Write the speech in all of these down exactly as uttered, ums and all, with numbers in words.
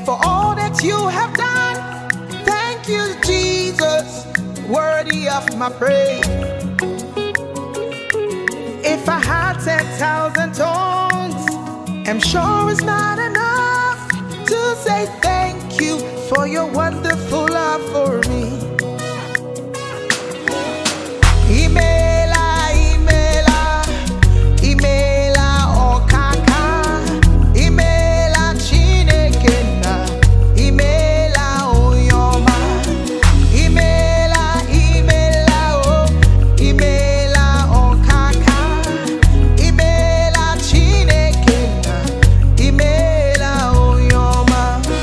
for all that you have done. Thank you, Jesus, worthy of my praise. If I had ten thousand tongues, I'm sure it's not enough to say thank you for your wonderful love for me. Imela, Imela, Imela, Okaka, Imela, Chinekena, Imela, Oyoma, Imela, Imela, oh, Imela, Okaka, Imela, Chinekena, Imela, Oyoma.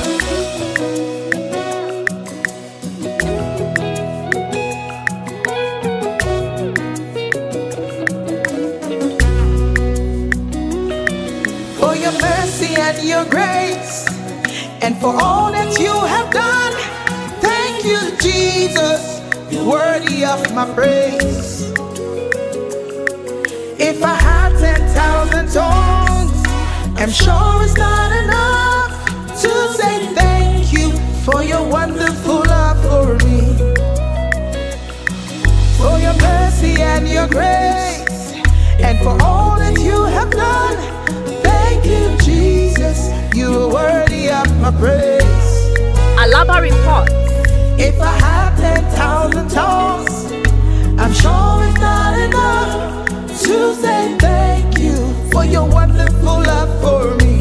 For your mercy and your grace, and for all that you have done, thank you, Jesus, worthy of my praise. If I had ten thousand tongues, I'm sure it's not enough to say thank you for your wonderful love for me. For your mercy and your grace, and for all that you have done, thank you, Jesus, you are worthy of my praise. Alaba report. If I had ten thousand tongues, I'm sure it's not enough to say thank you for your wonderful love for me.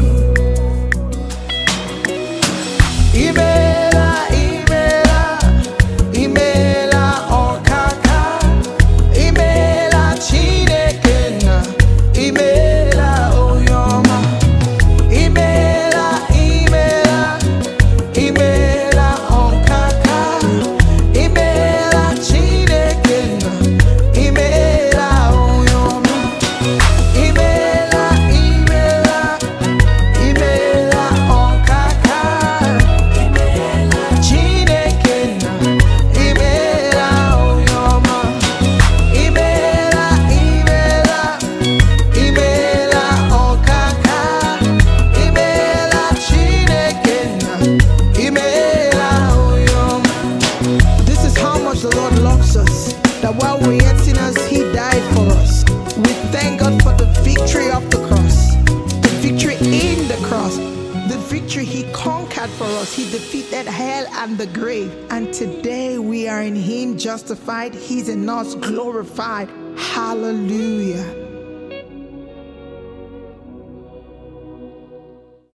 Imela, Imela, Imela, Okaka, Imela, Chinekena, Imela, Oyoma, Imela, Imela, Imela, Okaka, Imela, Chinekena, Imela, Oyoma, Imela, Imela, Imela, Okaka, Imela, Chinekena, Imela, Oyoma, Imela, Imela, Imela, Okaka, Imela, Chinekena, Imela, Oyoma. This is how much the Lord loves us, that while we're yet sinners, He died for us. We thank God for the victory of the cross, the victory in the cross, the victory He conquered for us. He defeated hell and the grave. And today we are in Him justified. He's in us glorified. Hallelujah.